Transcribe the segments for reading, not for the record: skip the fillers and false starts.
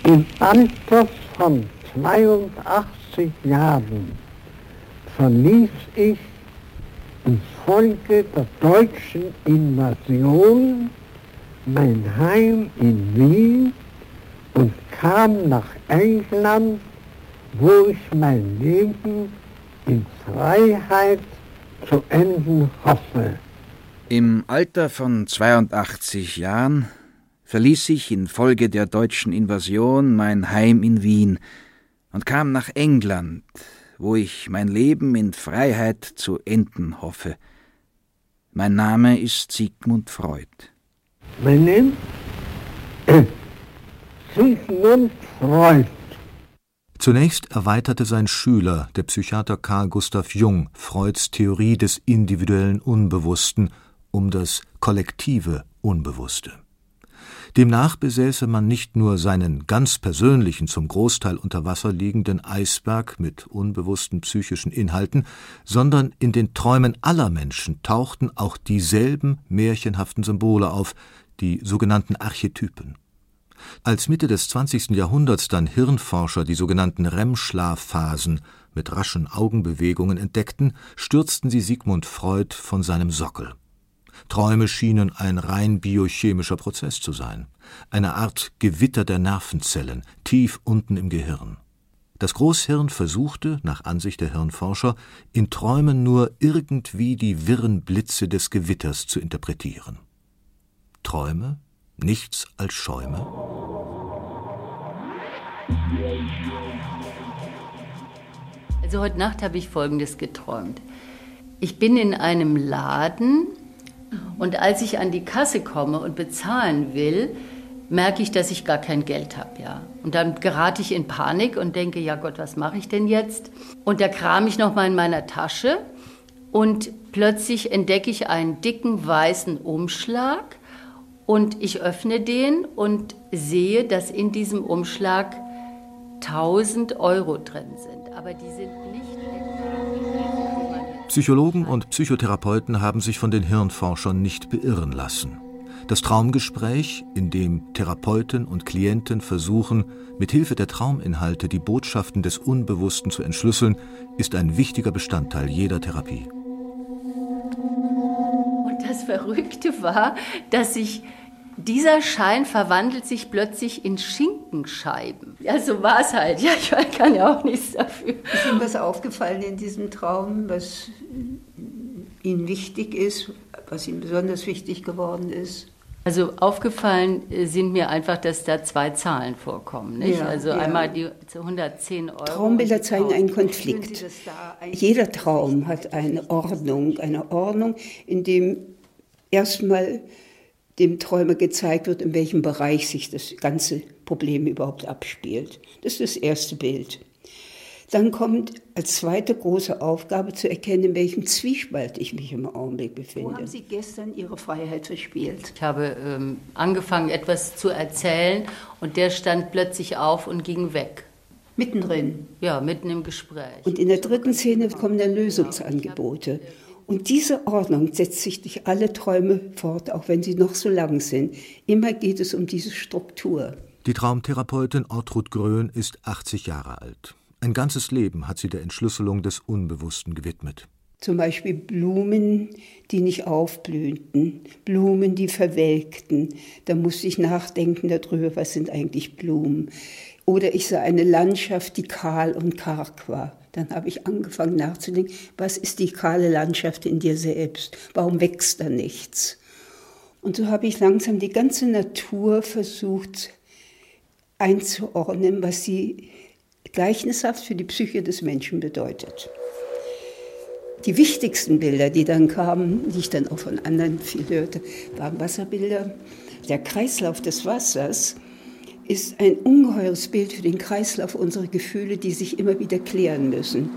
Im Alter von 82 Jahren verließ ich infolge der deutschen Invasion mein Heim in Wien und kam nach England, wo ich mein Leben in Freiheit zu enden hoffe. Im Alter von 82 Jahren verließ ich infolge der deutschen Invasion mein Heim in Wien und kam nach England, wo ich mein Leben in Freiheit zu enden hoffe. Mein Name ist Sigmund Freud. Mein Name? Sigmund Freud. Zunächst erweiterte sein Schüler, der Psychiater Carl Gustav Jung, Freuds Theorie des individuellen Unbewussten um das kollektive Unbewusste. Demnach besäße man nicht nur seinen ganz persönlichen, zum Großteil unter Wasser liegenden Eisberg mit unbewussten psychischen Inhalten, sondern in den Träumen aller Menschen tauchten auch dieselben märchenhaften Symbole auf, die sogenannten Archetypen. Als Mitte des 20. Jahrhunderts dann Hirnforscher die sogenannten REM-Schlafphasen mit raschen Augenbewegungen entdeckten, stürzten sie Sigmund Freud von seinem Sockel. Träume schienen ein rein biochemischer Prozess zu sein, eine Art Gewitter der Nervenzellen, tief unten im Gehirn. Das Großhirn versuchte, nach Ansicht der Hirnforscher, in Träumen nur irgendwie die wirren Blitze des Gewitters zu interpretieren. Träume? Nichts als Schäume? Also heute Nacht habe ich Folgendes geträumt. Ich bin in einem Laden und als ich an die Kasse komme und bezahlen will, merke ich, dass ich gar kein Geld habe. Ja. Und dann gerate ich in Panik und denke, ja Gott, was mache ich denn jetzt? Und da kram ich nochmal in meiner Tasche und plötzlich entdecke ich einen dicken weißen Umschlag. Und ich öffne den und sehe, dass in diesem Umschlag 1.000 Euro drin sind. Aber die sind nicht... Psychologen und Psychotherapeuten haben sich von den Hirnforschern nicht beirren lassen. Das Traumgespräch, in dem Therapeuten und Klienten versuchen, mit Hilfe der Trauminhalte die Botschaften des Unbewussten zu entschlüsseln, ist ein wichtiger Bestandteil jeder Therapie. Das Verrückte war, dass dieser Schein verwandelt sich plötzlich in Schinkenscheiben. Ja, so war es halt. Ja, ich kann ja auch nichts dafür. Ist Ihnen was aufgefallen in diesem Traum, was Ihnen wichtig ist, was Ihnen besonders wichtig geworden ist? Also aufgefallen sind mir einfach, dass da 2 Zahlen vorkommen. Nicht? Ja, also einmal die 110 Euro. Traumbilder zeigen einen Konflikt. Jeder Traum hat eine Ordnung, in dem erstmal dem Träumer gezeigt wird, in welchem Bereich sich das ganze Problem überhaupt abspielt. Das ist das erste Bild. Dann kommt als zweite große Aufgabe zu erkennen, in welchem Zwiespalt ich mich im Augenblick befinde. Wo haben Sie gestern Ihre Freiheit verspielt? Ich habe angefangen, etwas zu erzählen und der stand plötzlich auf und ging weg. Mittendrin? Ja, mitten im Gespräch. Und in der dritten Szene kommen dann Lösungsangebote. Und diese Ordnung setzt sich durch alle Träume fort, auch wenn sie noch so lang sind. Immer geht es um diese Struktur. Die Traumtherapeutin Ortrud Grön ist 80 Jahre alt. Ein ganzes Leben hat sie der Entschlüsselung des Unbewussten gewidmet. Zum Beispiel Blumen, die nicht aufblühten, Blumen, die verwelkten. Da musste ich nachdenken darüber, was sind eigentlich Blumen. Oder ich sah eine Landschaft, die kahl und karg war. Dann habe ich angefangen nachzudenken, was ist die kahle Landschaft in dir selbst? Warum wächst da nichts? Und so habe ich langsam die ganze Natur versucht einzuordnen, was sie gleichnishaft für die Psyche des Menschen bedeutet. Die wichtigsten Bilder, die dann kamen, die ich dann auch von anderen viel hörte, waren Wasserbilder. Der Kreislauf des Wassers ist ein ungeheures Bild für den Kreislauf unserer Gefühle, die sich immer wieder klären müssen.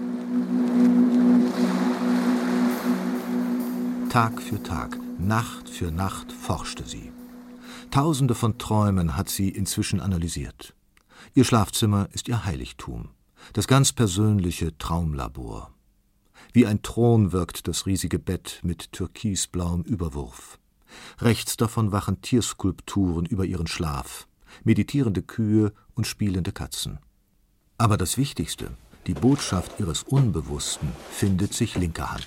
Tag für Tag, Nacht für Nacht forschte sie. Tausende von Träumen hat sie inzwischen analysiert. Ihr Schlafzimmer ist ihr Heiligtum, das ganz persönliche Traumlabor. Wie ein Thron wirkt das riesige Bett mit türkisblauem Überwurf. Rechts davon wachen Tierskulpturen über ihren Schlaf. meditierende Kühe und spielende Katzen. Aber das Wichtigste, die Botschaft ihres Unbewussten, findet sich linker Hand.